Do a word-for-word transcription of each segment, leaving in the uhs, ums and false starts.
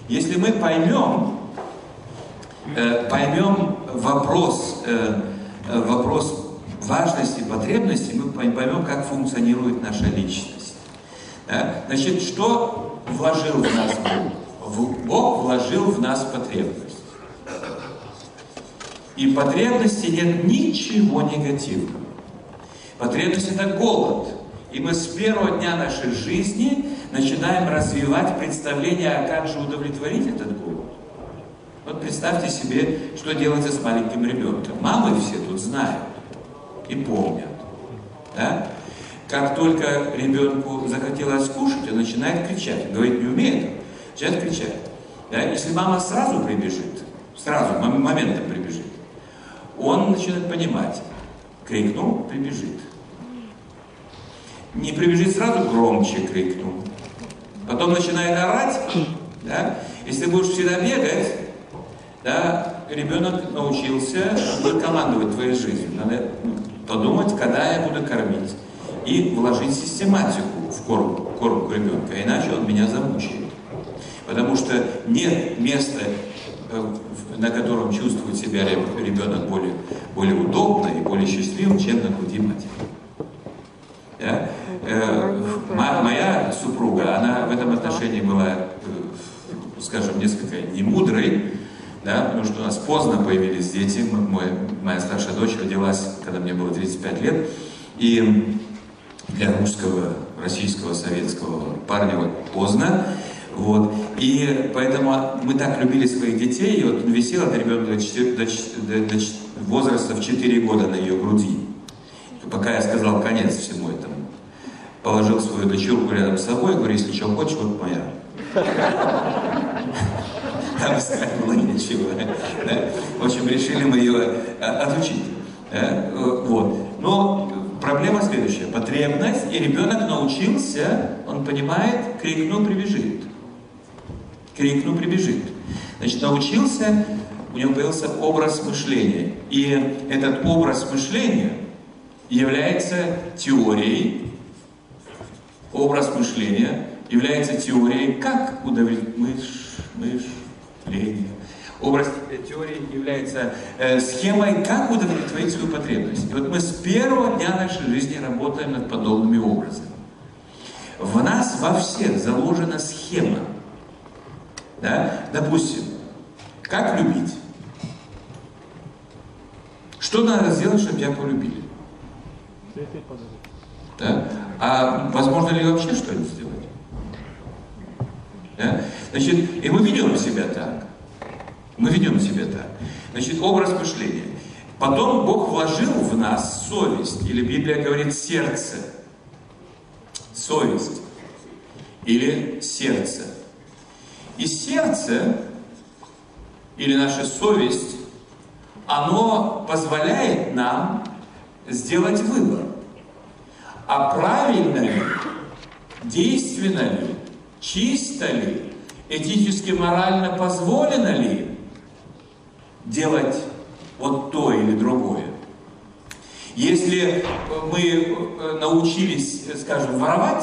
Если мы поймем, э, поймем вопрос, э, вопрос важности, потребности, мы поймем, как функционирует наша личность. Да? Значит, что вложил в нас Бог? Бог вложил в нас потребность. И в потребности нет ничего негативного. Потребность – это голод. И мы с первого дня нашей жизни начинаем развивать представление, а как же удовлетворить этот голод. Вот представьте себе, что делается с маленьким ребенком. Мамы все тут знают и помнят. Да? Как только ребенку захотелось кушать, он начинает кричать. Говорить не умеет, начинает кричать. Да? Если мама сразу прибежит, сразу, моментом прибежит, он начинает понимать. Крикнул, прибежит. Не прибежит сразу, громче крикнул. Потом начинает орать. Да? Если будешь всегда бегать, да, ребенок научился будет командовать твоей жизнью. Надо подумать, когда я буду кормить. И вложить систематику в корм, корм ребенка. Иначе он меня замучает. Потому что нет места, на котором чувствует себя ребенок более, более удобно и более счастливым, чем на груди матери. Да? Э, моя супруга, она в этом отношении была, э, скажем, несколько немудрой, да, потому что у нас поздно появились дети. Мой, моя старшая дочь родилась, когда мне было тридцать пять лет, и для русского, российского, советского парня вот поздно. Вот. И поэтому мы так любили своих детей, и вот висел этот ребенок до, до, до, до возраста в четыре года на ее груди. И пока я сказал конец всему этому, положил свою дочурку рядом с собой, говорю, если что хочешь, вот моя. Она сказала, ну ничего. В общем, решили мы ее отучить. Вот. Но проблема следующая. Потребность, и ребенок научился, он понимает, крикнул, прибежит. Крикнул, прибежит. Значит, научился, у него появился образ мышления. И этот образ мышления является теорией, образ мышления является теорией, как удовлетворить мышление. Образ теории является э, схемой, как удовлетворить свою потребность. И вот мы с первого дня нашей жизни работаем над подобными образами. В нас во всех заложена схема. Да? Допустим, как любить? Что надо сделать, чтобы тебя полюбили? Да? А возможно ли вообще что-нибудь сделать? Да? Значит, и мы ведем себя так. Мы ведем себя так. Значит, образ мышления. Потом Бог вложил в нас совесть, или Библия говорит сердце. Совесть. Или сердце. И сердце, или наша совесть, оно позволяет нам сделать выбор. А правильно ли, действенно ли, чисто ли, этически, морально позволено ли делать вот то или другое. Если мы научились, скажем, воровать,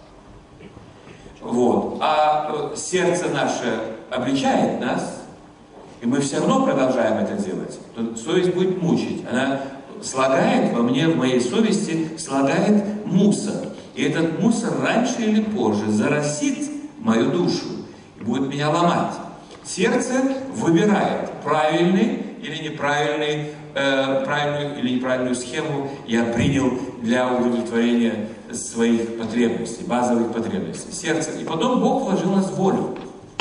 вот, а сердце наше обличает нас, и мы все равно продолжаем это делать, то совесть будет мучить. Она слагает во мне, в моей совести, слагает мусор. И этот мусор раньше или позже заразит мою душу и будет меня ломать. Сердце выбирает правильный или неправильный, э, правильную или неправильную схему я принял для удовлетворения своих потребностей, базовых потребностей. Сердце. И потом Бог вложил в нас волю.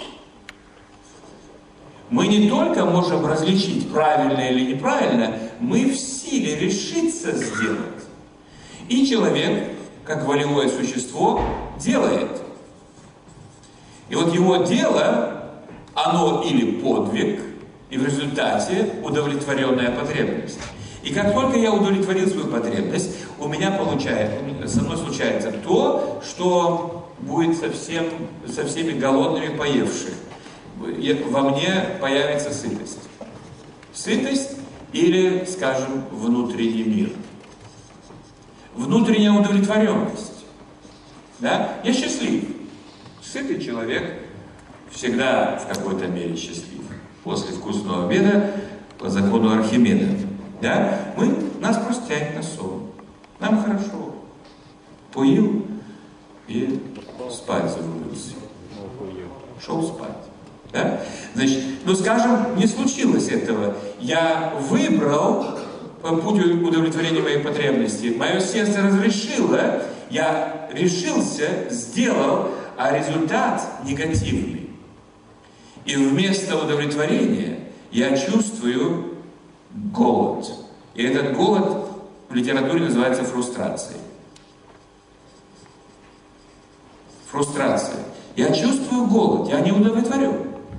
Мы не только можем различить правильно или неправильно, мы в силе решиться сделать. И человек, как волевое существо, делает. И вот его дело, оно или подвиг, и в результате удовлетворенная потребность. И как только я удовлетворил свою потребность, у меня получается, со мной случается то, что будет со, всем, со всеми голодными поевших. Во мне появится сытость. Сытость или, скажем, внутренний мир. Внутренняя удовлетворенность. Да? Я счастлив. Сытый человек, всегда в какой-то мере счастлив. После вкусного обеда, по закону Архимеда, да, мы, нас просто тянет на сон. Нам хорошо. Поел и спать завалился. Шел спать. Да? Значит, ну скажем, не случилось этого. Я выбрал путь удовлетворения моей потребности. Мое сердце разрешило, я решился, сделал, а результат негативный. И вместо удовлетворения я чувствую голод. И этот голод в литературе называется фрустрацией. Фрустрация. Я чувствую голод, я не удовлетворен.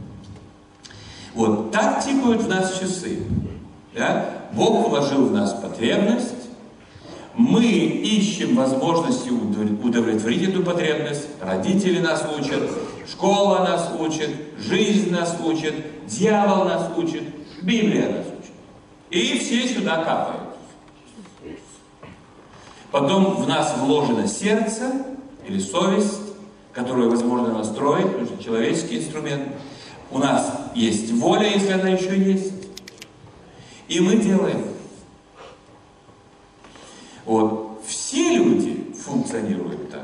Вот так тикают в нас часы. Да? Бог вложил в нас потребность, мы ищем возможности удовлетворить эту потребность, родители нас учат, школа нас учит, жизнь нас учит, дьявол нас учит, Библия нас учит. И все сюда капают. Потом в нас вложено сердце или совесть, которую возможно настроить, потому что человеческий инструмент. У нас есть воля, если она еще есть. И мы делаем. Вот. Все люди функционируют так.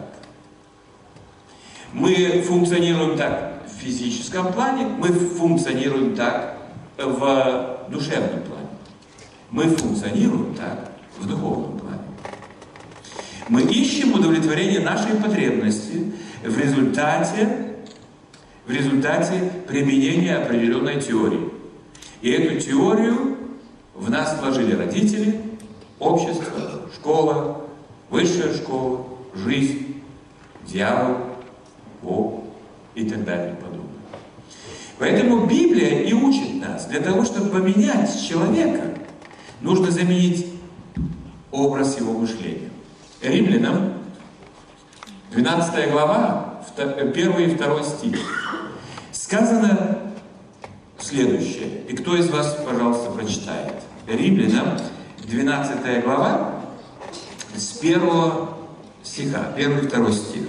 Мы функционируем так в физическом плане, мы функционируем так в душевном плане. Мы функционируем так в духовном плане. Мы ищем удовлетворение нашей потребности в результате, в результате применения определенной теории. И эту теорию в нас вложили родители, общество, школа, высшая школа, жизнь, дьявол, Бог и так далее и подобное. Поэтому Библия и учит нас, для того, чтобы поменять человека, нужно заменить образ его мышления. Римлянам, двенадцатая глава, первый и второй стих. Сказано следующее. И кто из вас, пожалуйста, прочитает? Римлянам, двенадцатая глава, с первого стиха, первый и второй стих.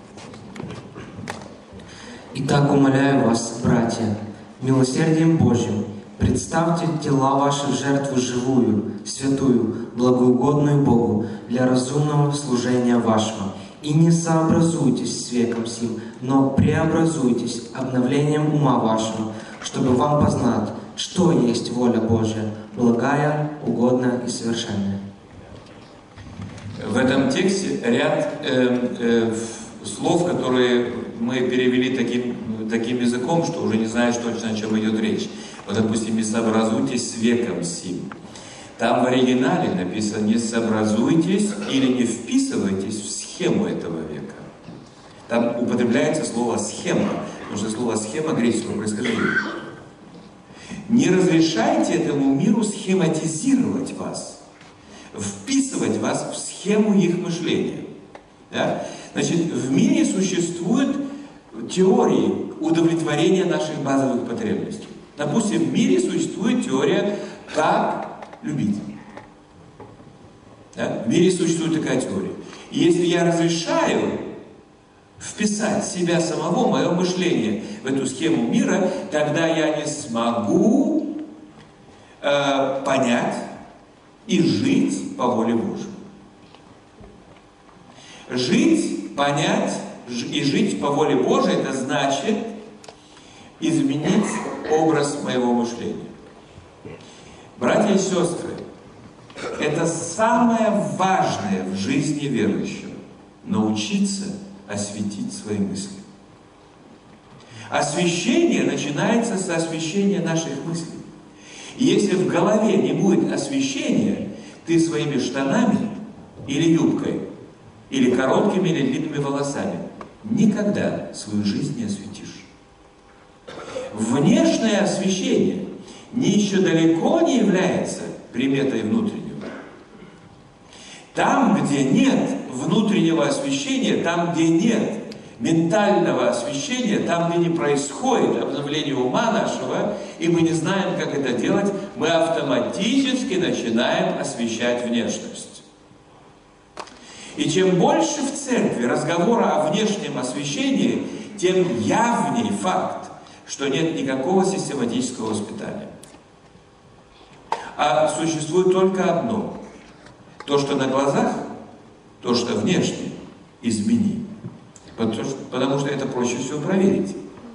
«Итак, умоляю вас, братья, милосердием Божьим, представьте тела ваши в жертву живую, святую, благоугодную Богу, для разумного служения вашего. И не сообразуйтесь с веком сим, но преобразуйтесь обновлением ума вашего, чтобы вам познать, что есть воля Божья, благая, угодная и совершенная». В этом тексте ряд э, э, слов, которые мы перевели таким, таким языком, что уже не знаешь точно, о чем идет речь. Вот, допустим, «не сообразуйтесь с веком сим». Там в оригинале написано «не сообразуйтесь» или «не вписывайтесь в схему этого века». Там употребляется слово «схема», потому что слово «схема» греческого происхождения. Не разрешайте этому миру схематизировать вас, вписывать вас в схему их мышления. Да? Значит, в мире существуют теории удовлетворения наших базовых потребностей. Допустим, в мире существует теория «как любить». Да? В мире существует такая теория. И если я разрешаю вписать себя самого, мое мышление в эту схему мира, тогда я не смогу э, понять и жить по воле Божьей. Жить, понять и жить по воле Божией — это значит изменить образ моего мышления. Братья и сестры, это самое важное в жизни верующего — научиться осветить свои мысли. Освещение начинается с освещения наших мыслей. И если в голове не будет освещения, ты своими штанами или юбкой, или короткими или длинными волосами никогда свою жизнь не осветишь. Внешнее освещение не еще далеко не является приметой внутреннего. Там, где нет внутреннего освещения, там, где нет ментального освещения, там, где не происходит обновление ума нашего, и мы не знаем, как это делать, мы автоматически начинаем освещать внешность. И чем больше в церкви разговора о внешнем освещении, тем явнее факт, что нет никакого систематического воспитания. А существует только одно. То, что на глазах, то, что внешне, измени. Потому что, потому что это проще всего проверить.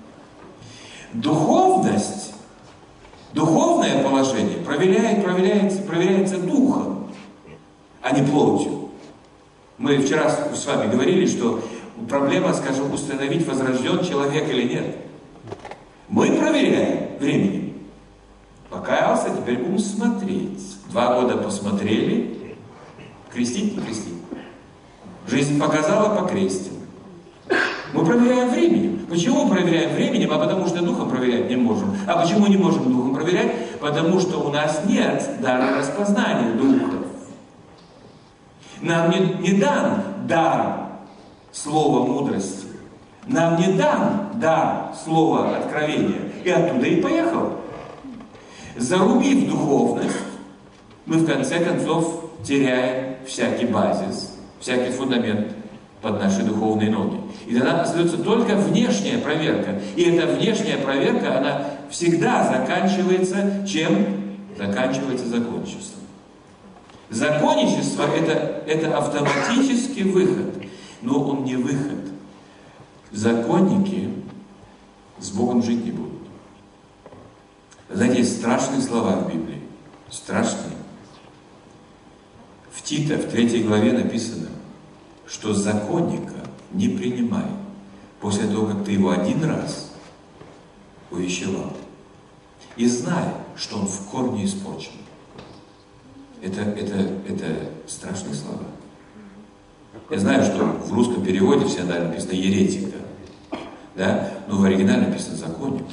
Духовность, духовное положение проверяет, проверяется, проверяется духом, а не плотью. Мы вчера с вами говорили, что проблема, скажем, установить, возрожден человек или нет. Мы проверяем временем. Покаялся, теперь будем смотреть. Два года посмотрели, крестить, не крестить. Жизнь показала, покрестим. Мы проверяем временем. Почему проверяем временем? А потому что духом проверять не можем. А почему не можем духом проверять? Потому что у нас нет дара распознания духов. Нам не, не дан дар слова мудрости. Нам не дан дар слова откровения. И оттуда и поехал. Зарубив духовность, мы в конце концов теряем всякий базис, всякий фундамент под наши духовные ноги. И тогда остается только внешняя проверка. И эта внешняя проверка, она всегда заканчивается чем? Заканчивается законничеством. Законничество это, это автоматический выход. Но он не выход. Законники с Богом жить не будут. Знаете, есть страшные слова в Библии. Страшные. В Тита, в третьей главе написано, что законника не принимай после того, как ты его один раз увещевал. И знай, что он в корне испорчен. Это, это, это страшные слова. Я знаю, что в русском переводе всегда написано еретика, да? Но в оригинале написано законник.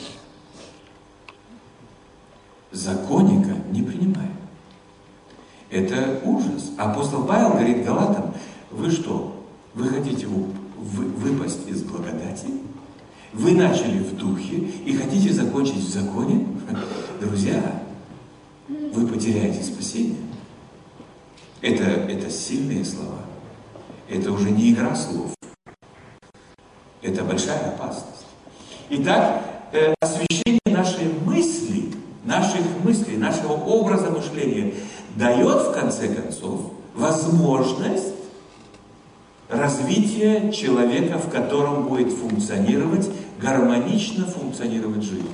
Законника не принимай. Это ужас. Апостол Павел говорит Галатам: вы что, вы хотите вы, выпасть из благодати? Вы начали в духе и хотите закончить в законе? Друзья, вы потеряете спасение. Это, это сильные слова. Это уже не игра слов. Это большая опасность. Итак, э, освящение нашей мысли, наших мыслей, нашего образа мышления дает, в конце концов, возможность развития человека, в котором будет функционировать, гармонично функционировать жизнь.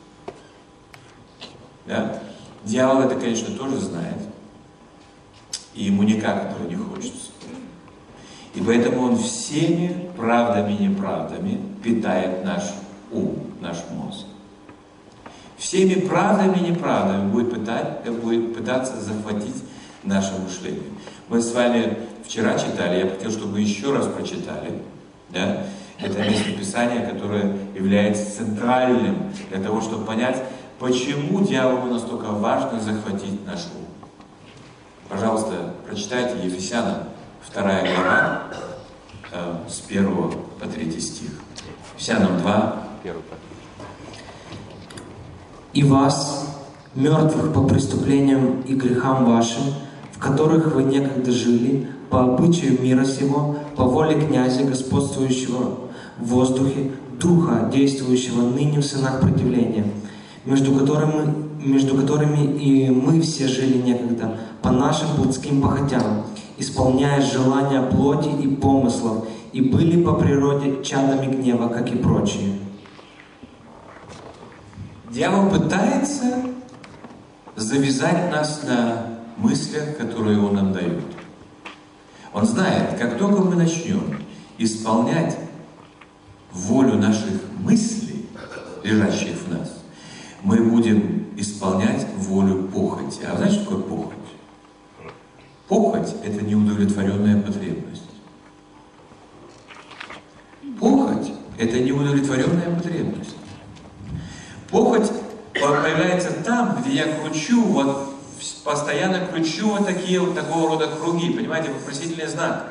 Да? Дьявол это, конечно, тоже знает. И ему никак этого не хочется. И поэтому он всеми правдами и неправдами питает наш ум, наш мозг. Всеми правдами и неправдами будет, пытать, будет пытаться захватить наше мышление. Мы с вами вчера читали, я хотел, чтобы вы еще раз прочитали. Да? Это местописание, которое является центральным для того, чтобы понять, почему дьяволу настолько важно захватить наш ум. Пожалуйста, прочитайте Ефесянам вторая глава, э, с первого по третий стих. Ефесянам два. «И вас, мертвых по преступлениям и грехам вашим, в которых вы некогда жили, по обычаю мира сего, по воле князя, господствующего в воздухе, духа, действующего ныне в сынах противления, между которыми, между которыми и мы все жили некогда, по нашим плотским похотям, исполняя желания плоти и помыслов, и были по природе чадами гнева, как и прочие». Дьявол пытается завязать нас на мыслях, которые он нам дает. Он знает, как только мы начнем исполнять волю наших мыслей, лежащих в нас, мы будем исполнять волю похоти. А знаете, что такое похоть? Похоть – это неудовлетворенная потребность. Похоть – это неудовлетворенная потребность. Похоть появляется там, где я кручу, вот постоянно кручу вот такие вот такого рода круги, понимаете, вопросительный знак.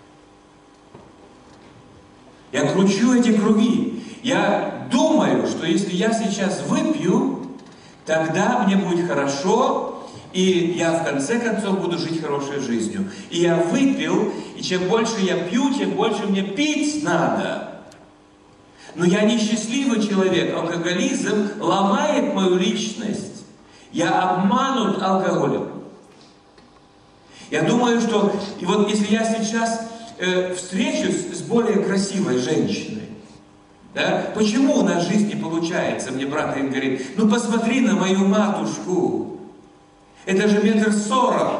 Я кручу эти круги. Я думаю, что если я сейчас выпью, тогда мне будет хорошо, и я в конце концов буду жить хорошей жизнью. И я выпил, и чем больше я пью, тем больше мне пить надо. Но я несчастливый человек. Алкоголизм ломает мою личность. Я обманут алкоголем. Я думаю, что и вот если я сейчас э, встречусь с более красивой женщиной, да, почему у нас жизнь не получается? Мне брат им говорит, ну посмотри на мою матушку. Это же метр сорок.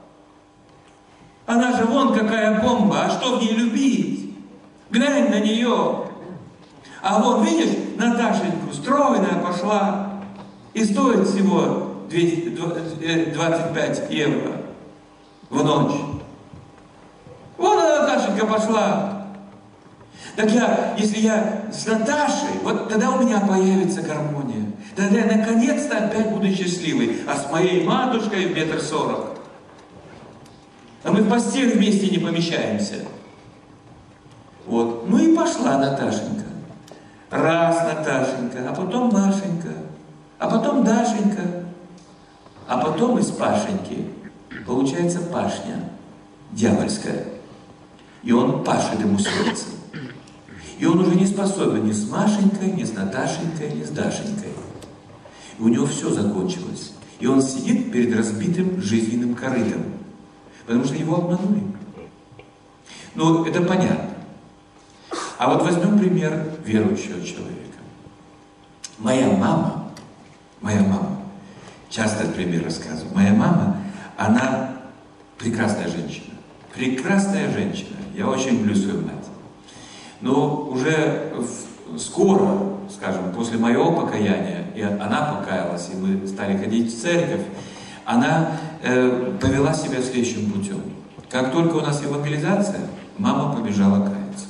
Она же вон какая бомба. А что в ней любить? Глянь на нее. А вон, видишь, Наташеньку, стройная пошла. И стоит всего двадцать пять евро в ночь. Вон она, Наташенька, пошла. Так я, если я с Наташей, вот тогда у меня появится гармония. Тогда я наконец-то опять буду счастливый. А с моей матушкой в метр сорок. А мы в постель вместе не помещаемся. Вот. Ну и пошла Наташенька. Раз Наташенька, а потом Машенька, а потом Дашенька, а потом из Пашеньки получается пашня дьявольская. И он пашет ему сердце. И он уже не способен ни с Машенькой, ни с Наташенькой, ни с Дашенькой. И у него все закончилось. И он сидит перед разбитым жизненным корытом. Потому что его обманули. Ну, это понятно. А вот возьмем пример верующего человека. Моя мама, моя мама, часто этот пример рассказываю. Моя мама, она прекрасная женщина. Прекрасная женщина. Я очень люблю свою мать. Но уже в, скоро, скажем, после моего покаяния, и она покаялась, и мы стали ходить в церковь, она э, повела себя следующим путем. Как только у нас евангелизация, мама побежала каяться.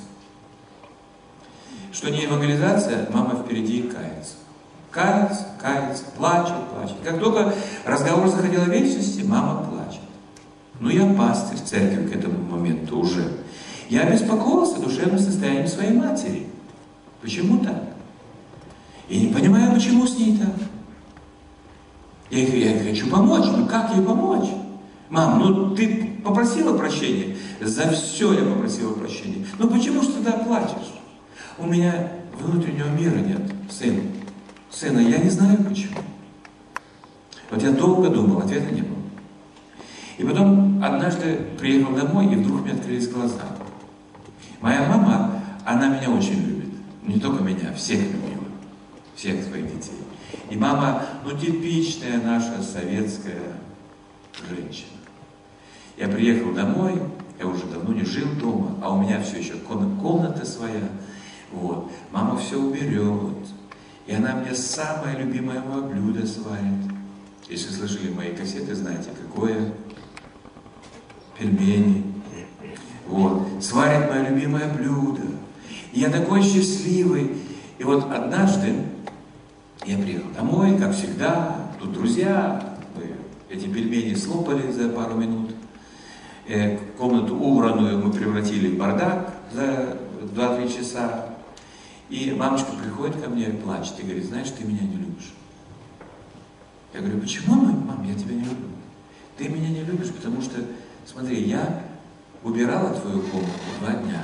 Что не евангелизация, мама впереди и кается. Кается, кается, плачет, плачет. Как только разговор заходил о вечности, мама плачет. Ну, я пастырь церкви к этому моменту уже. Я беспокоился душевным состоянием своей матери. Почему так? Я не понимаю, почему с ней так. Я, я хочу помочь. Ну как ей помочь? Мам, ну ты попросила прощения? За все я попросила прощения. Ну почему же тогда плачешь? У меня внутреннего мира нет, сын. Сына, я не знаю почему. Вот я долго думал, ответа не было. И потом однажды приехал домой, и вдруг мне открылись глаза. Моя мама, она меня очень любит. Не только меня, всех любила. Всех своих детей. И мама, ну, типичная наша советская женщина. Я приехал домой, я уже давно не жил дома, а у меня все еще комната своя. Вот. Мама все уберет. И она мне самое любимое мое блюдо сварит. Если слышали мои кассеты, знаете, какое? Пельмени. Вот. Сварит мое любимое блюдо. И я такой счастливый. И вот однажды я приехал домой, как всегда, тут друзья, мы эти пельмени слопали за пару минут. Э, комнату убранную мы превратили в бардак за два-три часа. И мамочка приходит ко мне и плачет, и говорит, знаешь, ты меня не любишь. Я говорю, почему, мам, я тебя не люблю? Ты меня не любишь, потому что, смотри, я убирала твою комнату два дня.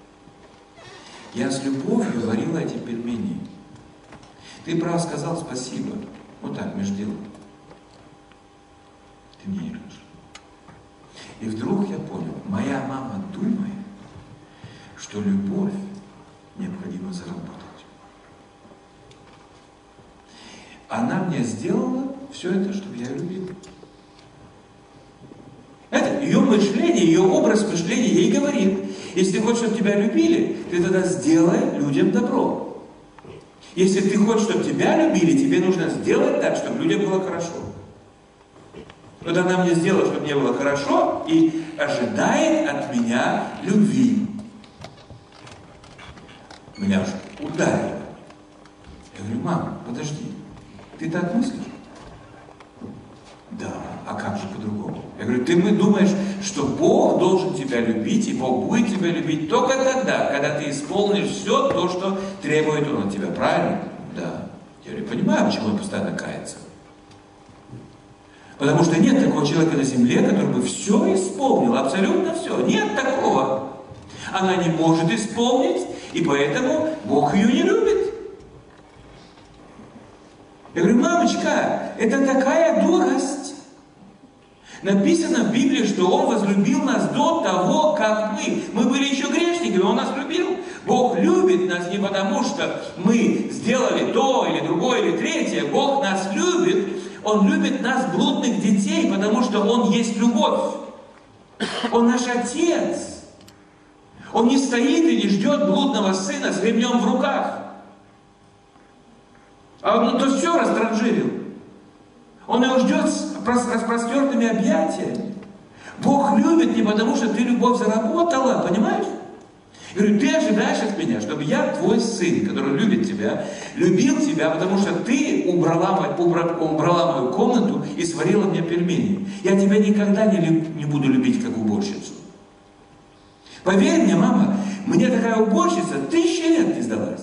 Я с любовью варила эти пельмени. Ты, право, сказал спасибо. Вот так, между делом. Ты меня не любишь. И вдруг я понял, моя мама думает, что любовь необходимо заработать. Она мне сделала все это, чтобы я любил. Это ее мышление, ее образ мышления ей говорит, если ты хочешь, чтобы тебя любили, ты тогда сделай людям добро. Если ты хочешь, чтобы тебя любили, тебе нужно сделать так, чтобы людям было хорошо. Вот она мне сделала, чтобы мне было хорошо, и ожидает от меня любви. Меня же ударило. Я говорю, мама, подожди, ты так мыслишь? Да, а как же по-другому? Я говорю, ты думаешь, что Бог должен тебя любить, и Бог будет тебя любить только тогда, когда ты исполнишь все то, что требует Он от тебя, правильно? Да. Я говорю, понимаю, почему Он постоянно кается. Потому что нет такого человека на земле, который бы все исполнил, абсолютно все. Нет такого. Она не может исполнить, И поэтому Бог ее не любит. Я говорю, мамочка, это такая дурость. Написано в Библии, что Он возлюбил нас до того, как мы. Мы были еще грешниками, Он нас любил. Бог любит нас не потому, что мы сделали то, или другое, или третье. Бог нас любит. Он любит нас, блудных детей, потому что Он есть любовь. Он наш Отец. Он не стоит и не ждет блудного сына с ремнем в руках. А он то все растранжирил. Он его ждет с распростертыми объятиями. Бог любит не потому, что ты любовь заработала, понимаешь? Я говорю, ты ожидаешь от меня, чтобы я, твой сын, который любит тебя, любил тебя, потому что ты убрала, убра, убрала мою комнату и сварила мне пельмени. Я тебя никогда не, люб, не буду любить как уборщицу. Поверь мне, мама, мне такая уборщица тысячи лет не сдалась.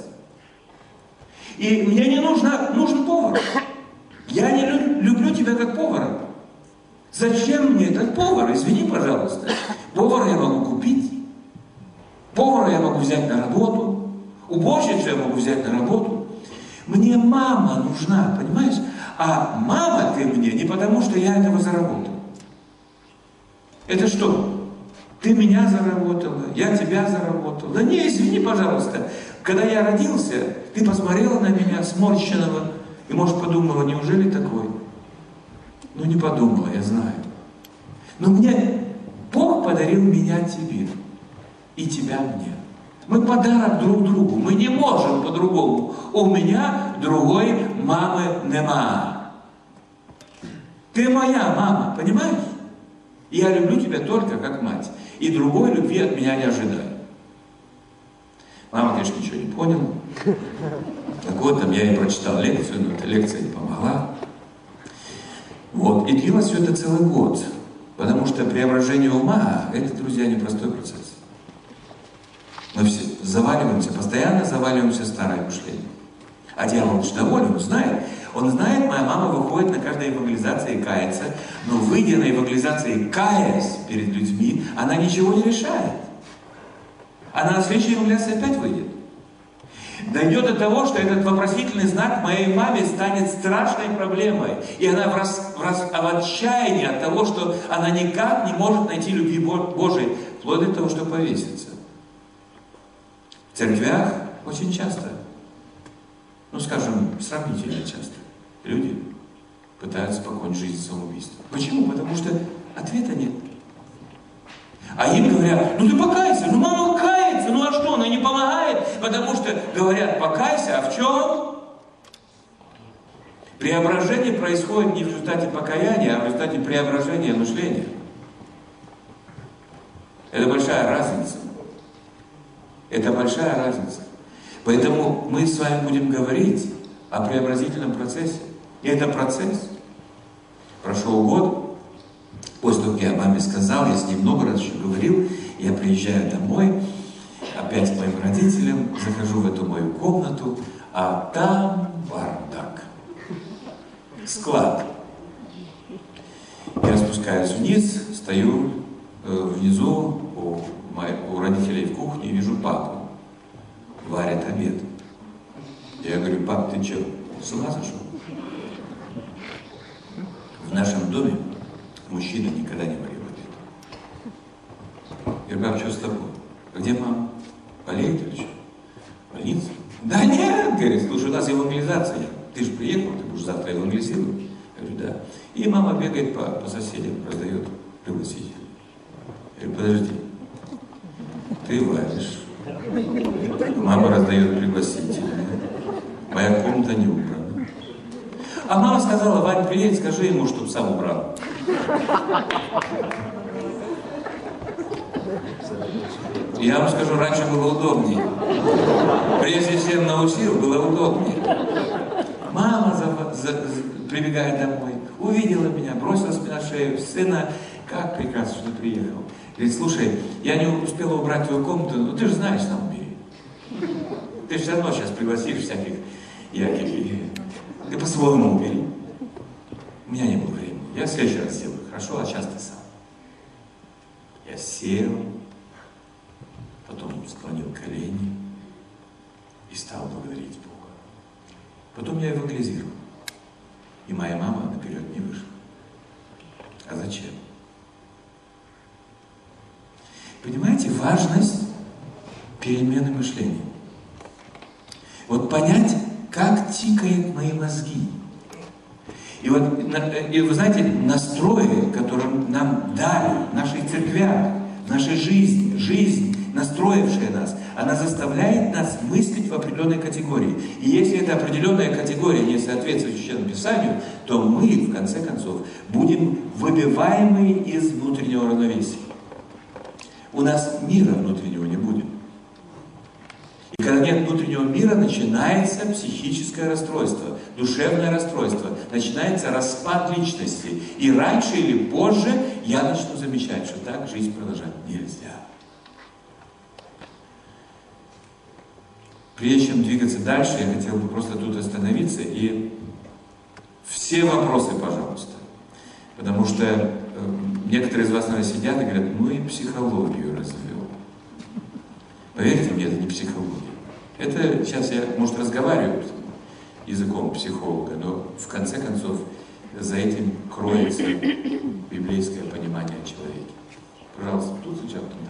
И мне не нужно, нужен повар. Я не лю, люблю тебя как повара. Зачем мне этот повар? Извини, пожалуйста. Повара я могу купить. Повара я могу взять на работу. Уборщицу я могу взять на работу. Мне мама нужна, понимаешь? А мама ты мне не потому, что я этого заработал. Это что? Ты меня заработала, я тебя заработал. Да не, извини, пожалуйста. Когда я родился, ты посмотрела на меня сморщенного и, может, подумала, неужели такой? Ну, не подумала, я знаю. Но мне Бог подарил меня тебе и тебя мне. Мы подарок друг другу. Мы не можем по-другому. У меня другой мамы нема. Ты моя мама, понимаешь? И я люблю тебя только как мать. И другой любви от меня не ожидаю. Мама, конечно, ничего не поняла. Так вот, там я ей прочитал лекцию, но эта лекция не помогла. Вот. И длилось все это целый год. Потому что преображение ума – это, друзья, непростой процесс. Мы все заваливаемся, постоянно заваливаемся в старое мышление. А дьявол уж доволен, он знает. Он знает, моя мама выходит на каждой евангелизации и кается, но выйдя на евангелизации, каясь перед людьми, она ничего не решает. Она на следующей евангелизации опять выйдет. Дойдет до того, что этот вопросительный знак моей маме станет страшной проблемой. И она в, рас, в, рас, в отчаянии от того, что она никак не может найти любви Божией, вплоть до того, что повесится. В церквях очень часто, ну скажем, сравнительно часто, люди пытаются покончить жизнь самоубийством. Почему? Потому что ответа нет. А им говорят, ну ты покайся, ну мама кается, ну а что, она не помогает? Потому что говорят, покайся, а в чем? Преображение происходит не в результате покаяния, а в результате преображения мышления. Это большая разница. Это большая разница. Поэтому мы с вами будем говорить о преобразительном процессе. И это процесс. Прошел год, после того, как я маме сказал, я с ней много раз еще говорил, я приезжаю домой, опять к моим родителям, захожу в эту мою комнату, а там бардак. Склад. Я спускаюсь вниз, стою э, внизу у, моих, у родителей в кухне и вижу папу. Варят обед. Я говорю, пап, ты что, с ума сошел? В нашем доме мужчина никогда не варил обед. Я говорю, пап, что с тобой? А где мама? Болеет или что? Больница? Да нет, говорит, слушай, у нас евангелизация. Ты же приехал, ты будешь завтра евангелизировать. Я говорю, да. И мама бегает по, по соседям, раздает пригласитель. Я говорю, подожди, ты варишь. Мама раздает пригласитель. Моя комната не убрана. А мама сказала, Вань, приедь, скажи ему, чтобы сам убрал. Я вам скажу, раньше было удобнее. Прежде чем научил, было удобнее. Мама за, за, прибегает домой, увидела меня, бросилась мне на шею, сына, как прекрасно, что ты приехал. Говорит, слушай, я не успела убрать твою комнату, но ты же знаешь, там убери. Ты же все равно сейчас пригласишь всяких Яков. Ты по-своему убери. У меня не было времени. Я в следующий раз сделаю. Хорошо, а сейчас ты сам. Я сел, потом склонил колени и стал благодарить Бога. Потом я евангелизировал. И моя мама наперед не вышла. А зачем? Понимаете, важность перемены мышления. Вот понять, как тикают мои мозги. И вот, и вы знаете, настрои, которые нам дали в наших церквях, в нашей жизни, жизнь, настроившая нас, она заставляет нас мыслить в определенной категории. И если эта определенная категория не соответствует Священному Писанию, то мы, в конце концов, будем выбиваемы из внутреннего равновесия. У нас мира внутреннего не будет. И когда нет внутреннего мира, начинается психическое расстройство, душевное расстройство, начинается распад личности. И раньше или позже я начну замечать, что так жизнь продолжать нельзя. Прежде чем двигаться дальше, я хотел бы просто тут остановиться и все вопросы, пожалуйста. Потому что э, некоторые из вас, наверное, сидят и говорят, ну и психологию развел. Поверьте мне, это не психология. Это сейчас я, может, разговариваю языком психолога, но в конце концов за этим кроется библейское понимание о человеке. Пожалуйста, тут сначала туда.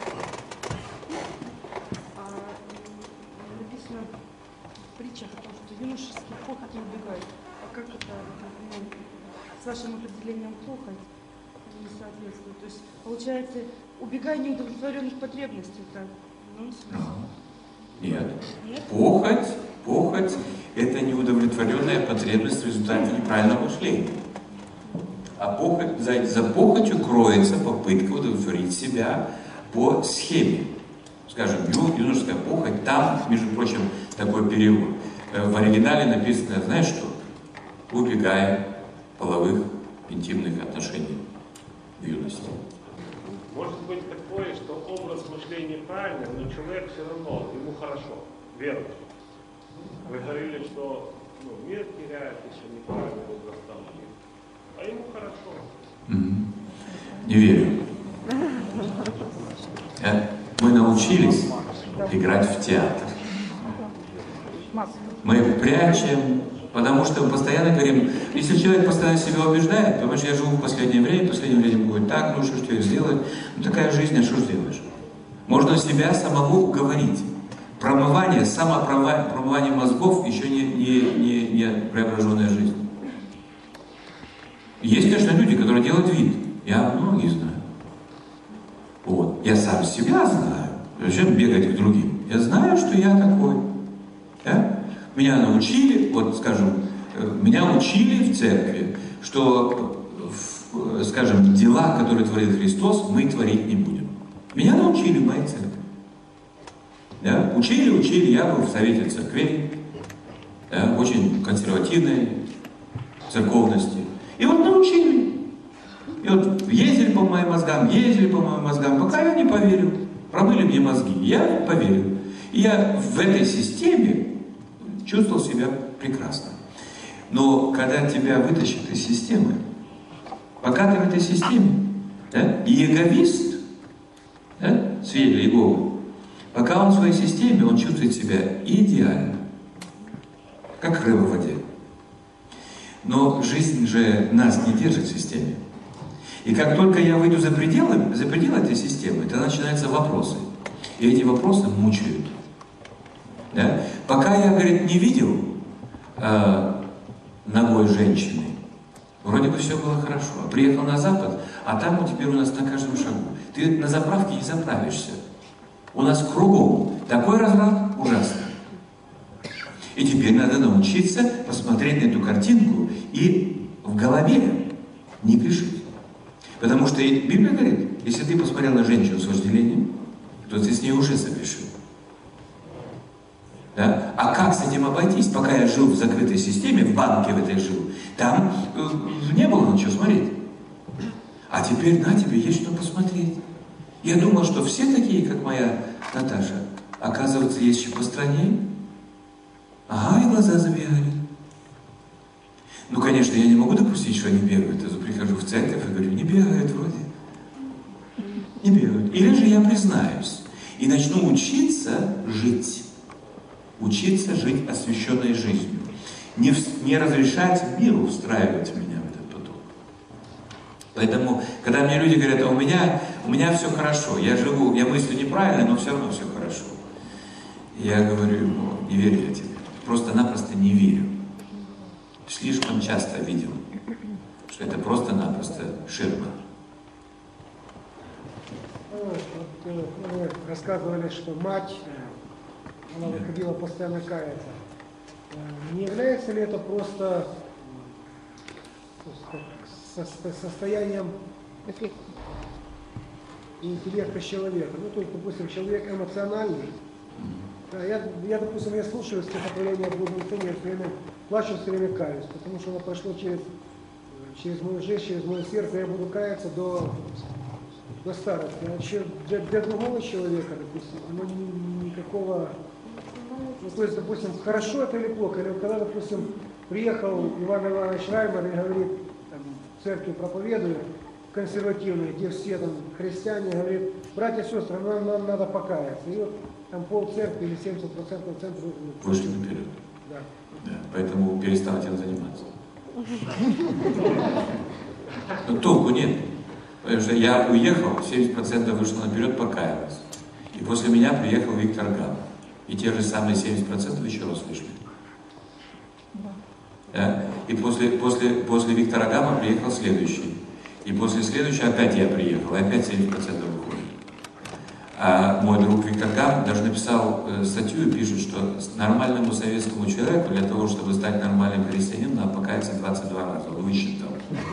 Написано в притчах о том, что юношеский похоть не убегает. А как это, ну, с вашим определением похоть не соответствует? То есть, получается, убегай неудовлетворенных потребностей, так? Ну, Нет. Нет? Похоть, похоть – это неудовлетворенная потребность в результате неправильного мышления. А похоть, за, за похотью кроется попытка удовлетворить себя по схеме. Скажем, юношеская похоть, там, между прочим, такой перевод. В оригинале написано, знаешь что? Убегаем половых интимных отношений в юности. Может быть такое, что образ мышления правильный, но человек все равно, ему хорошо, верует. Вы говорили, что ну, мир теряет, если неправильный образ там мир. А ему хорошо. Mm-hmm. Не верю. Мы научились играть в театр. Мы прячем, потому что мы постоянно говорим, если человек постоянно себя убеждает, понимаешь, я живу в последнее время, в последнее время будет так, ну что ж тебе сделать? Ну такая жизнь, а что ж делаешь? Можно себя самому уговорить. Промывание, самопромывание мозгов еще не, не, не, не преображенная жизнь. Есть, конечно, люди, которые делают вид. Я многие знаю. Вот. Я сам себя знаю. Зачем бегать к другим? Я знаю, что я такой. Да? Меня научили, вот скажем, меня учили в церкви, что, скажем, дела, которые творит Христос, мы творить не будем. Меня научили в моей церкви. Да? Учили, учили, я был в совете церкви, да? Очень консервативной церковности. И вот научили. И вот ездили по моим мозгам, ездили по моим мозгам, пока я не поверил. Промыли мне мозги, я поверил. И я в этой системе чувствовал себя прекрасно. Но когда тебя вытащат из системы, пока ты в этой системе, да, и эговист, да, свидетель Иеговы, пока он в своей системе, он чувствует себя идеально, как рыба в воде. Но жизнь же нас не держит в системе. И как только я выйду за пределы, за пределы этой системы, тогда начинаются вопросы. И эти вопросы мучают. Да? Пока я, говорит, не видел э, ногой женщины, вроде бы все было хорошо. Приехал на Запад, а там теперь у нас на каждом шагу. Ты на заправке не заправишься. У нас кругом такой разврат ужасный. И теперь надо научиться посмотреть на эту картинку и в голове не грешить. Потому что Библия говорит, если ты посмотрел на женщину с вожделением, то ты с ней уже согрешил. Да? А как с этим обойтись? Пока я жил в закрытой системе, в банке в этой жил, там э, не было на что смотреть. А теперь на тебе есть что посмотреть. Я думал, что все такие, как моя Наташа, оказывается, есть еще постройнее. Ага, и глаза забегали. Ну, конечно, я не могу допустить, что они бегают. Я прихожу в церковь и говорю, не бегают вроде. Не бегают. Или же я признаюсь и начну учиться жить. Учиться жить освященной жизнью. Не, в, не разрешать миру встраивать меня в этот поток. Поэтому, когда мне люди говорят, а у меня, у меня все хорошо, я живу, я мыслю неправильно, но все равно все хорошо. Я говорю, ну, не верю я тебе. Просто-напросто не верю. Слишком часто видел, что это просто-напросто ширма. Вот, вы рассказывали, что мать, она выходила постоянно каяться. Не является ли это просто состоянием интеллекта человека? Ну, то есть, допустим, человек эмоциональный. Да, я, я, допустим, я слушаю стихотворение «Блудный сын», я все время плачу, все время каюсь, потому что оно прошло через, через мою жизнь, через мое сердце, я буду каяться до, до старости. А для, для другого человека, допустим, оно ни, никакого... Ну, то есть, допустим, хорошо это или плохо, или вот когда, допустим, приехал Иван Иванович Раймер и говорит, там, в церкви проповедует, консервативные, где все там христиане, говорит, братья и сестры, нам, нам надо покаяться. И вот там пол церкви или семьдесят процентов центра вышли наперед. Да. Да, поэтому перестал этим заниматься. Но толку нет. Потому что я уехал, семьдесят процентов вышло наперед, покаялось. И после меня приехал Виктор Гам. И те же самые семьдесят процентов еще раз вышли. Да? И после, после, после Виктора Гама приехал следующий. И после следующего опять я приехал, и опять семьдесят процентов выходит. А мой друг Виктор Гам даже написал э, статью и пишет, что нормальному советскому человеку для того, чтобы стать нормальным христианином, надо покаяться двадцать два раза. Он высчитал.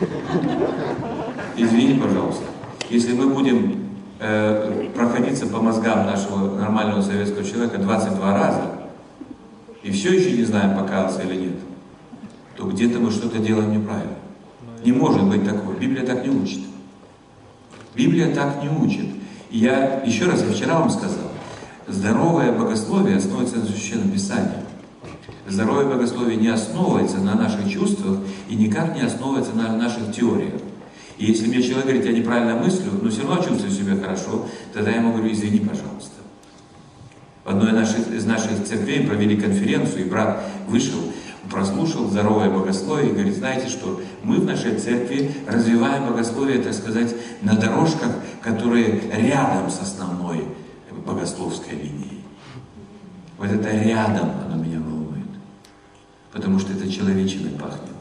Извини, пожалуйста. Если мы будем э, проходиться по мозгам нашего нормального советского человека двадцать два раза, и все еще не знаем, покаялся или нет, то где-то мы что-то делаем неправильно. Не может быть такого. Библия так не учит. Библия так не учит. И я, еще раз, я вчера вам сказал, здоровое богословие основывается на Священном Писании. Здоровое богословие не основывается на наших чувствах и никак не основывается на наших теориях. И если мне человек говорит, я неправильно мыслю, но все равно чувствую себя хорошо, тогда я ему говорю, извини, пожалуйста. В одной из наших, из наших церквей провели конференцию, и брат вышел, прослушал здоровое богословие и говорит, знаете что, мы в нашей церкви развиваем богословие, так сказать, на дорожках, которые рядом с основной богословской линией. Вот это рядом оно меня волнует, потому что это человечиной пахнет.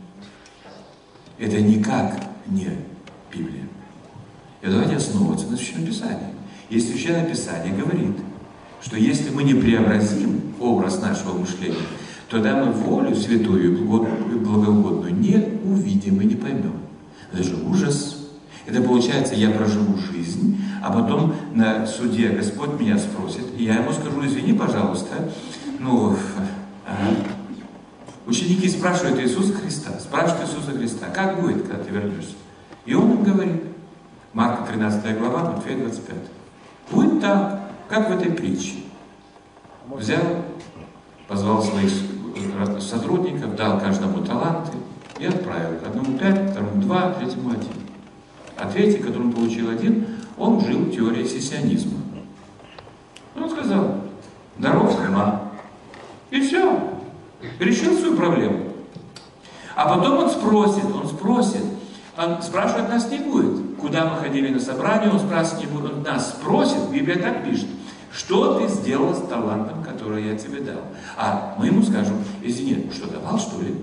Это никак не Библия. И давайте основываться на Священном Писании. И Священное Писание говорит, что если мы не преобразим образ нашего мышления, тогда мы волю святую и благоугодную не увидим и не поймем. Это же ужас. Это получается, я проживу жизнь, а потом на суде Господь меня спросит, и я ему скажу, извини, пожалуйста, ну, ага. Ученики спрашивают Иисуса Христа, спрашивают Иисуса Христа, как будет, когда ты вернешься? И он им говорит, Марка тринадцатая глава, Матфея двадцать пять. Будет так, как в этой притче. Взял, позвал своих сотрудников, дал каждому таланты и отправил. Одному пять, второму два, третьему один. А третий, который он получил один, он жил в теории сессионизма. Он сказал, здоров, сама. И все. Решил свою проблему. А потом он спросит, он спросит, он спрашивать нас не будет. Куда мы ходили на собрание, он спрашивать не будет, он нас спросит, Библия так пишет. Что ты сделал с талантом, который я тебе дал? А мы ему скажем, извини, что давал, что ли?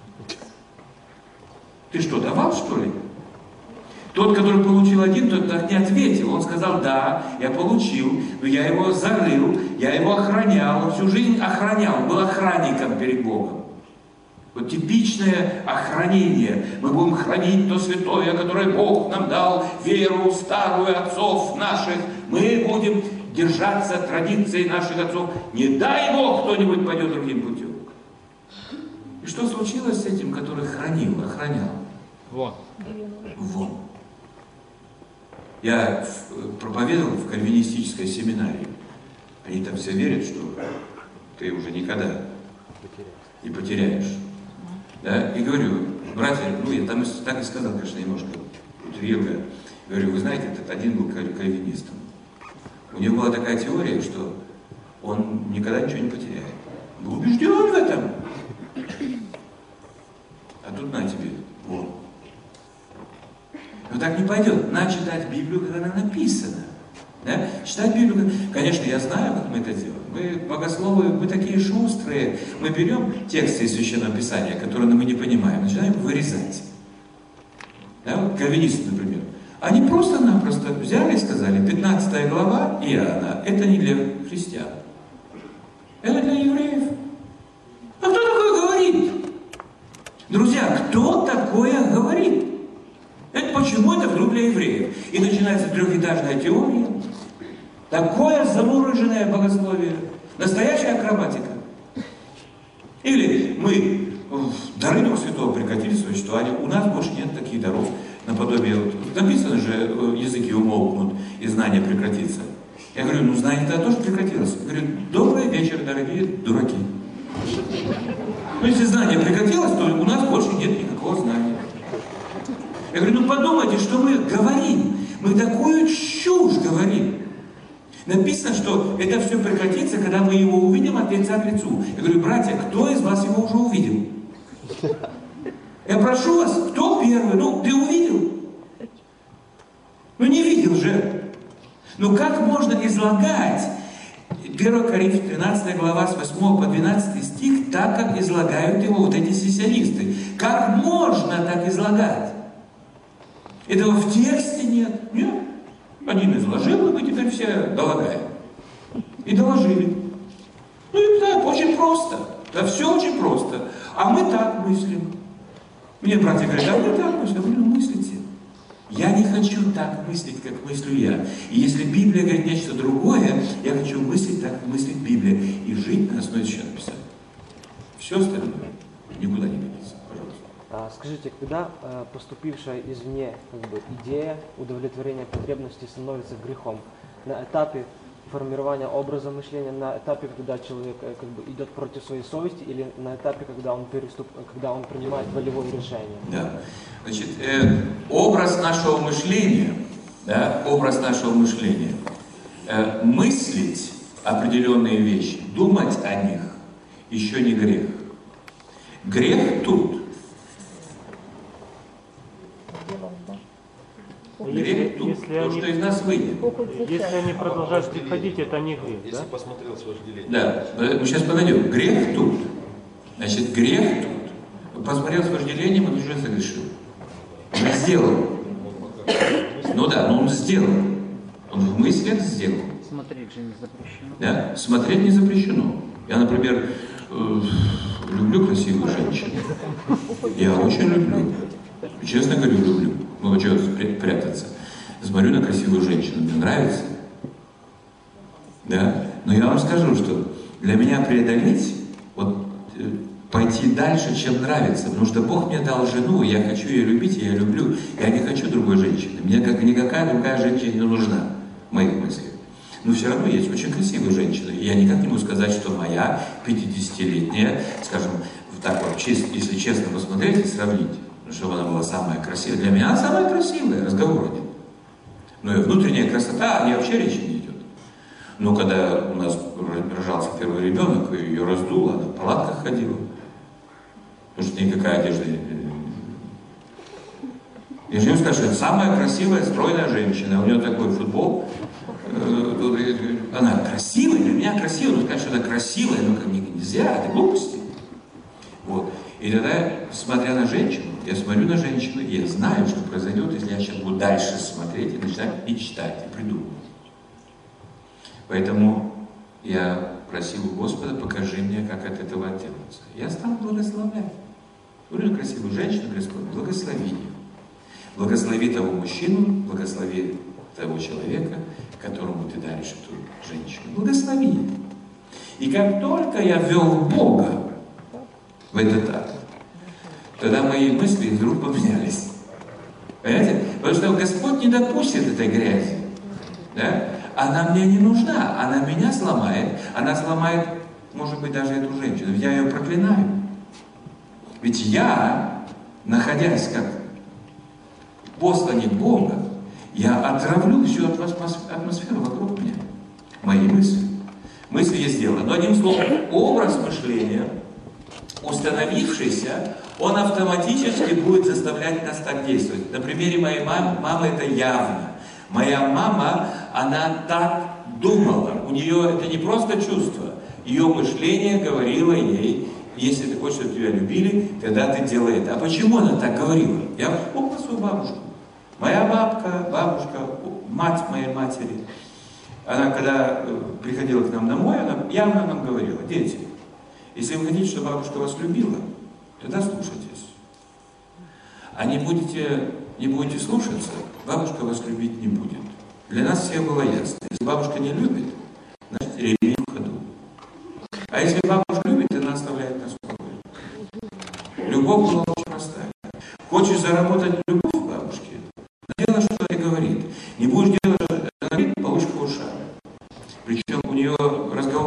Ты что, давал, что ли? Тот, который получил один, тот не ответил. Он сказал, да, я получил, но я его зарыл, я его охранял, он всю жизнь охранял, он был охранником перед Богом. Вот типичное охранение. Мы будем хранить то святое, которое Бог нам дал, веру старую отцов наших. Мы будем держаться традиции наших отцов. Не дай Бог, кто-нибудь пойдет другим путем. И что случилось с этим, который хранил, охранял? Вон. Вон. Я проповедовал в кальвинистической семинарии. Они там все верят, что ты уже никогда не потеряешь. Да? И говорю, братья, ну я там так и сказал, конечно, немножко утрирую. Говорю, вы знаете, этот один был кальвинистом. У него была такая теория, что он никогда ничего не потеряет. Был убежден в этом. А тут на тебе, вот. Но так не пойдет. Надо читать Библию, когда она написана. Да? Читать Библию, конечно, я знаю, как мы это делаем. Мы, богословы, мы такие шустрые. Мы берем тексты из Священного Писания, которые мы не понимаем, начинаем вырезать. Да? Вот кальвинисты, например. Они просто-напросто взяли и сказали, пятнадцатая глава Иоанна, это не для христиан. Это для евреев. А кто такое говорит? Друзья, кто такое говорит? Это почему это вдруг для евреев? И начинается трехэтажная теория. Такое замороженное богословие. Настоящая акробатика. Или мы в дары Духа Святого прекратили существование. У нас больше нет таких даров. Наподобие, вот, написано же, языки умолкнут и знание прекратится. Я говорю, ну знание тогда тоже прекратилось. Я говорю, добрый вечер, дорогие дураки. Ну если знание прекратилось, то у нас больше нет никакого знания. Я говорю, ну подумайте, что мы говорим. Мы такую чушь говорим. Написано, что это все прекратится, когда мы его увидим от лица к лицу. Я говорю, братья, кто из вас его уже увидел? Я прошу вас, кто первый? Ну, ты увидел? Ну, не видел же. Ну, как можно излагать первое Коринфянам тринадцатая глава с восьмого по двенадцатый стих так, как излагают его вот эти сессионисты? Как можно так излагать? Этого в тексте нет. Нет. Один изложил, и мы теперь все долагаем. И доложили. Ну и так, очень просто. Да все очень просто. А мы так мыслим. Мне братья говорят, а вы так мыслите? Я говорю, ну мыслите. Я не хочу так мыслить, как мыслю я. И если Библия говорит нечто другое, я хочу мыслить так, как мыслит Библия. И жить на основе Священного Писания. Все остальное никуда не годится. Пожалуйста. Скажите, когда поступившая извне как бы, идея удовлетворения потребностей становится грехом, на этапе формирования образа мышления, на этапе, когда человек как бы, идет против своей совести, или на этапе, когда он, переступ, когда он принимает волевое решение? Да. Значит, э, образ нашего мышления, да, образ нашего мышления, э, мыслить определенные вещи, думать о них, еще не грех. Грех тут. Грех тут, если то, они, что из нас выйдет. Если они продолжают приходить, это не грех, если да? посмотрел с вожделением. Да, мы сейчас подойдем. Грех тут. Значит, грех тут. Посмотрел с вожделением и уже согрешил. Он сделал. Ну да, но он сделал. Он в мыслях сделал. Смотреть же не запрещено. Да, смотреть не запрещено. Я, например, э, люблю красивую женщину. Я очень люблю. Честно говорю, люблю. Ну, чего прятаться? Смотрю на красивую женщину, мне нравится. Да? Но я вам скажу, что для меня преодолеть, вот, пойти дальше, чем нравится. Потому что Бог мне дал жену, я хочу ее любить, я ее люблю. Я не хочу другой женщины. Мне как никакая другая женщина не нужна в моих мыслях. Но все равно есть очень красивые женщины. И я никак не могу сказать, что моя пятидесятилетняя, скажем, так вот, если честно посмотреть и сравнить, чтобы она была самая красивая. Для меня она самая красивая, разговора нет. Но и внутренняя красота, о ней вообще речи не идет. Но когда у нас рожался первый ребенок, ее раздуло, она в палатках ходила. Потому что никакая одежда... Я же не скажу, что это самая красивая, стройная женщина. У нее такой футбол. Она красивая, для меня красивая. Ну, сказать, что она красивая, ну, как нельзя, это глупости. Вот. И тогда, смотря на женщину, я смотрю на женщину, и я знаю, что произойдет, если я сейчас буду дальше смотреть и начинать мечтать, и придумывать. Поэтому я просил у Господа, покажи мне, как от этого отделаться. Я стал благословлять. Говорю на красивую женщину, Господь, благослови ее. Благослови того мужчину, благослови того человека, которому ты даришь эту женщину. Благослови ее. И как только я ввел Бога в этот акт, тогда мои мысли вдруг поменялись. Понимаете? Потому что Господь не допустит этой грязи. Да? Она мне не нужна, она меня сломает, она сломает, может быть, даже эту женщину. Я ее проклинаю. Ведь я, находясь как посланник Бога, я отравлю всю атмосферу вокруг меня. Мои мысли, Мысль есть дело. Но одним словом, образ мышления, установившийся, он автоматически будет заставлять нас так действовать. На примере моей мамы, мамы это явно. Моя мама, она так думала. У нее это не просто чувство. Ее мышление говорило ей: если ты хочешь, чтобы тебя любили, тогда ты делай это. А почему она так говорила? Я вспомнил свою бабушку. Моя бабка, бабушка, мать моей матери, она когда приходила к нам домой, она явно нам говорила: дети, если вы хотите, чтобы бабушка вас любила, тогда слушайтесь. А не будете, не будете слушаться, бабушка вас любить не будет. Для нас всех было ясно. Если бабушка не любит, значит ремень в ходу. А если бабушка любит, она оставляет нас в покое. Любовь была очень простая. Хочешь заработать любовь к бабушке, делай, что она говорит. Не будешь делать, что она говорит, получишь по ушам. Причем у нее разговор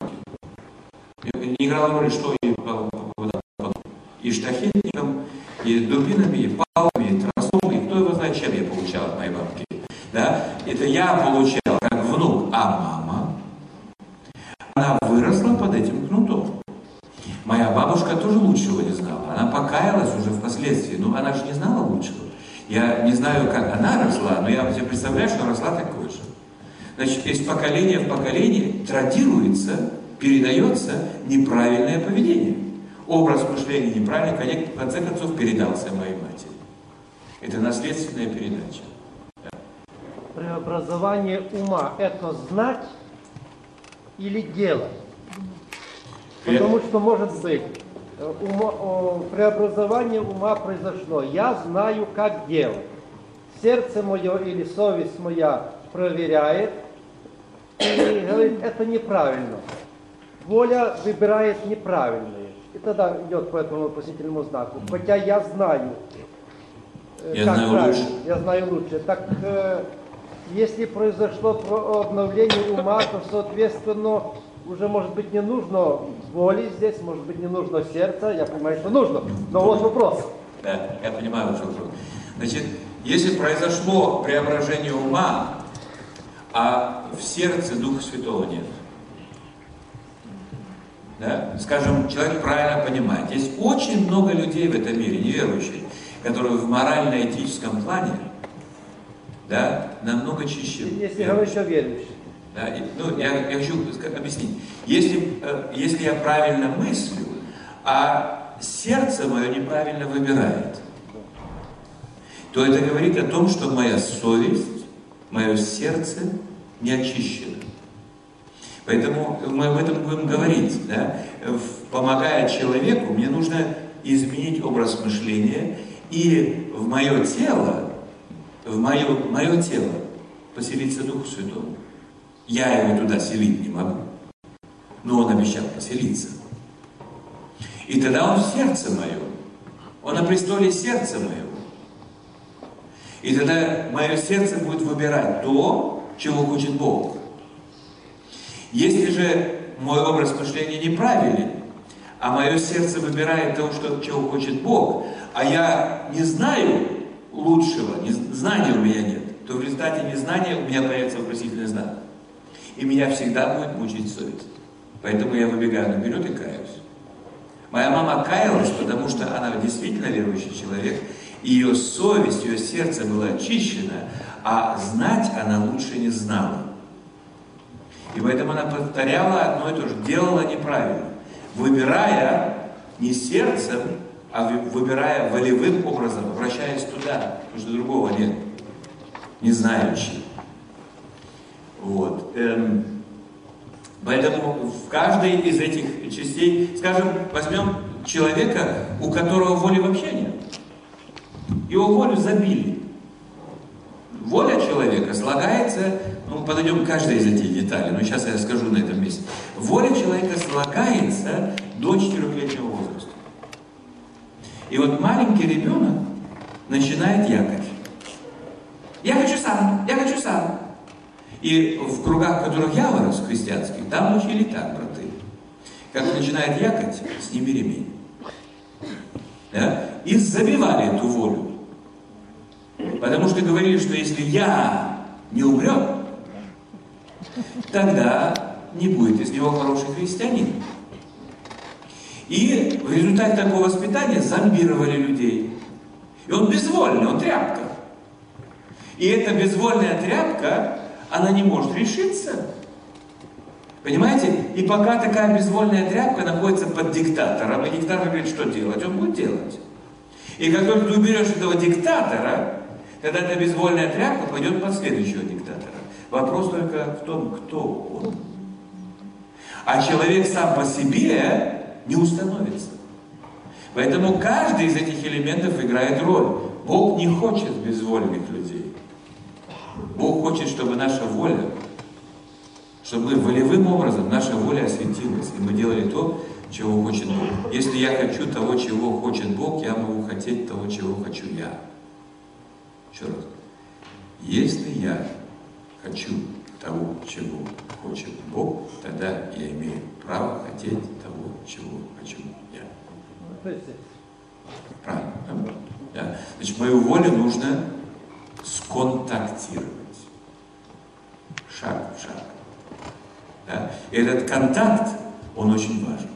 не играла роли, что и, и штахетником, и дубинами, и палками, и тросом, и кто его знает, чем я получал от моей бабки. Да? Это я получал как внук, а мама, она выросла под этим кнутом. Моя бабушка тоже лучшего не знала. Она покаялась уже впоследствии, но она же не знала лучшего. Я не знаю, как она росла, но я себе представляю, что росла такой же. Значит, из поколения в поколение традируется, передается неправильное поведение. Образ мышления неправильный, в конце концов, передался моей матери. Это наследственная передача. Да. Преобразование ума – это знать или делать? Потому что, может быть, ума, о, преобразование ума произошло. Я знаю, как делать. Сердце мое или совесть моя проверяет и говорит, это неправильно. Воля выбирает неправильное. И тогда идет по этому вопросительному знаку. Хотя я знаю, я как знаю правильно. лучше. Я знаю лучше. Так э, если произошло обновление ума, то, соответственно, уже, может быть, не нужно воли здесь, может быть, не нужно сердца. Я понимаю, что нужно. Но вот вопрос. Да, я понимаю ваш вопрос. Значит, если произошло преображение ума, а в сердце Духа Святого нет, да? Скажем, человек правильно понимает. Есть очень много людей в этом мире, неверующих, которые в морально-этическом плане, да, намного чище. Если говорить о верующих. Да, и, ну, я, я хочу объяснить. Если, э, если я правильно мыслю, а сердце мое неправильно выбирает, то это говорит о том, что моя совесть, мое сердце не очищено. Поэтому мы об этом будем говорить. Да? Помогая человеку, мне нужно изменить образ мышления и в мое тело, в мое, мое тело поселиться Духу Святому. Я его туда селить не могу, но он обещал поселиться. И тогда он в сердце мое, он на престоле сердца моего. И тогда мое сердце будет выбирать то, чего хочет Бог. Если же мой образ мышления неправилен, а мое сердце выбирает то, что, чего хочет Бог, а я не знаю лучшего, не, знания у меня нет, то в результате незнания у меня появится вопросительный знак. И меня всегда будет мучить совесть. Поэтому я выбегаю наперед и каюсь. Моя мама каялась, потому что она действительно верующий человек, и ее совесть, ее сердце было очищено, а знать она лучше не знала. И поэтому она повторяла одно и то же, делала неправильно, выбирая не сердцем, а выбирая волевым образом, обращаясь туда, потому что другого нет, не знающий. Вот. Эм, поэтому в каждой из этих частей, скажем, возьмем человека, у которого воли вообще нет. Его волю забили. Воля человека слагается, ну, подойдем к каждой из этих деталей, но сейчас я скажу на этом месте. Воля человека слагается до четырехлетнего возраста. И вот маленький ребенок начинает якать. Я хочу сам, я хочу сам. И в кругах, в которых я вырос, христианских, там учили так, браты. Как начинает якать, сними ремень. Да? И забивали эту волю. Потому что говорили, что если я не умрет, тогда не будет из него хороший христианин. И в результате такого воспитания зомбировали людей. И он безвольный, он тряпка. И эта безвольная тряпка, она не может решиться. Понимаете? И пока такая безвольная тряпка находится под диктатором, и диктатор говорит, что делать, он будет делать. И как только ты уберешь этого диктатора, тогда эта безвольная тряпка пойдет под следующего диктатора. Вопрос только в том, кто он. А человек сам по себе не установится. Поэтому каждый из этих элементов играет роль. Бог не хочет безвольных людей. Бог хочет, чтобы наша воля, чтобы мы волевым образом, наша воля осветилась, и мы делали то, чего хочет Бог. Если я хочу того, чего хочет Бог, я могу хотеть того, чего хочу я. Еще раз. Если я хочу того, чего хочет Бог, тогда я имею право хотеть того, чего хочу я. Правильно, да? Да. Значит, мою волю нужно сконтактировать. Шаг в шаг. Да? И этот контакт, он очень важен.